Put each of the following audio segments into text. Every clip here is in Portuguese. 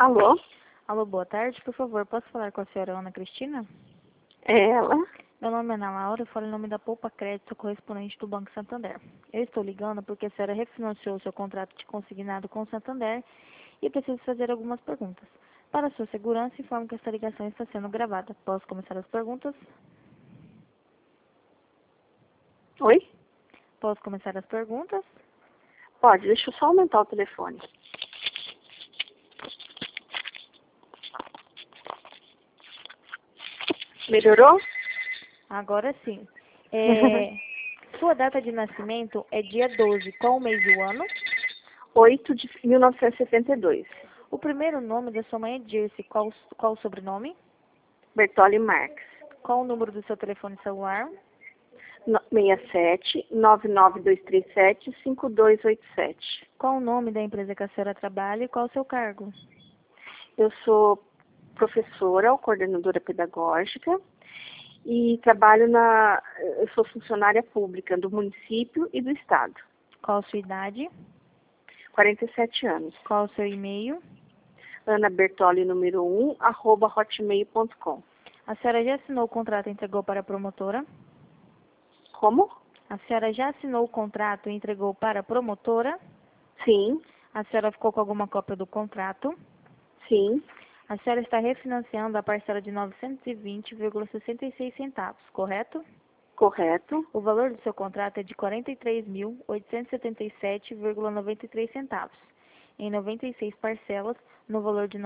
Alô? Alô, boa tarde. Por favor, posso falar com a senhora Ana Cristina? É ela? Meu nome é Ana Laura, eu falo em nome da Poupa Crédito, correspondente do Banco Santander. Eu estou ligando porque a senhora refinanciou seu contrato de consignado com o Santander e preciso fazer algumas perguntas. Para sua segurança, informo que esta ligação está sendo gravada. Posso começar as perguntas? Oi? Posso começar as perguntas? Pode, deixa eu só aumentar o telefone. Melhorou? Agora sim. Sua data de nascimento é dia 12. Qual o mês e o ano? 8 de 1972. O primeiro nome da sua mãe é Dirce. Qual o sobrenome? Bertoli Marques. Qual o número do seu telefone celular? 67 99237 5287. Qual o nome da empresa que a senhora trabalha e qual o seu cargo? Eu sou professora ou coordenadora pedagógica e trabalho eu sou funcionária pública do município e do estado. Qual a sua idade? 47 anos. Qual o seu e-mail? Ana Bertoli, número 1, @hotmail.com. A senhora já assinou o contrato e entregou para a promotora? Como? A senhora já assinou o contrato e entregou para a promotora? Sim, A senhora ficou com alguma cópia do contrato? sim, A senhora está refinanciando a parcela de 920,66 centavos, correto? correto. O valor do seu contrato é de 43.877,93 centavos, em 96 parcelas, no valor de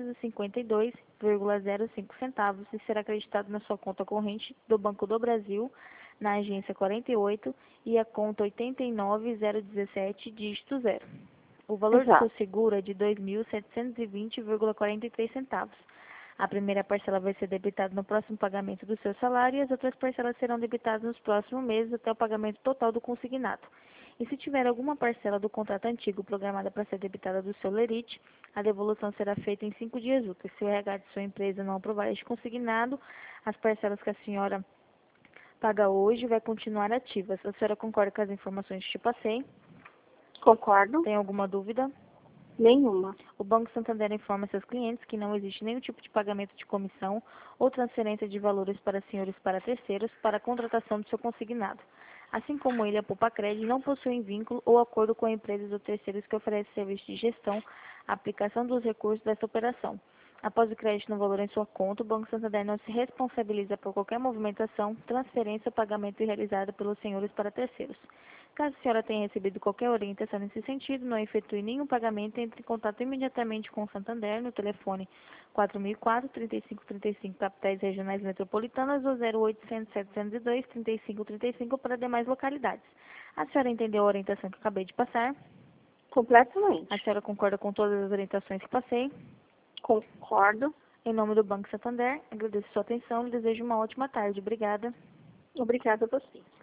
952,05 centavos e será acreditado na sua conta corrente do Banco do Brasil, na agência 48 e a conta 89017, dígito 0. O valor do seu Exato. seguro é de 2.720,43 centavos. A primeira parcela vai ser debitada no próximo pagamento do seu salário e as outras parcelas serão debitadas nos próximos meses até o pagamento total do consignado. E se tiver alguma parcela do contrato antigo programada para ser debitada do seu lerite, a devolução será feita em 5 dias úteis. Se o RH de sua empresa não aprovar este consignado, as parcelas que a senhora paga hoje vai continuar ativas. A senhora concorda com as informações que te passei? Concordo? Tem alguma dúvida? Nenhuma. O Banco Santander informa seus clientes que não existe nenhum tipo de pagamento de comissão ou transferência de valores para senhores para terceiros para a contratação do seu consignado. Assim como ele, a Poupa Crédito não possuem vínculo ou acordo com empresas ou terceiros que oferecem serviço de gestão, aplicação dos recursos dessa operação. Após o crédito no valor em sua conta, o Banco Santander não se responsabiliza por qualquer movimentação, transferência ou pagamento realizada pelos senhores para terceiros. Caso a senhora tenha recebido qualquer orientação nesse sentido, não efetue nenhum pagamento, entre em contato imediatamente com o Santander no telefone 4004-3535, capitais regionais metropolitanas, ou 0800-702-3535 para demais localidades. A senhora entendeu a orientação que acabei de passar? Completamente. A senhora concorda com todas as orientações que passei? Concordo. Em nome do Banco Santander, agradeço sua atenção e desejo uma ótima tarde. Obrigada. Obrigada a você.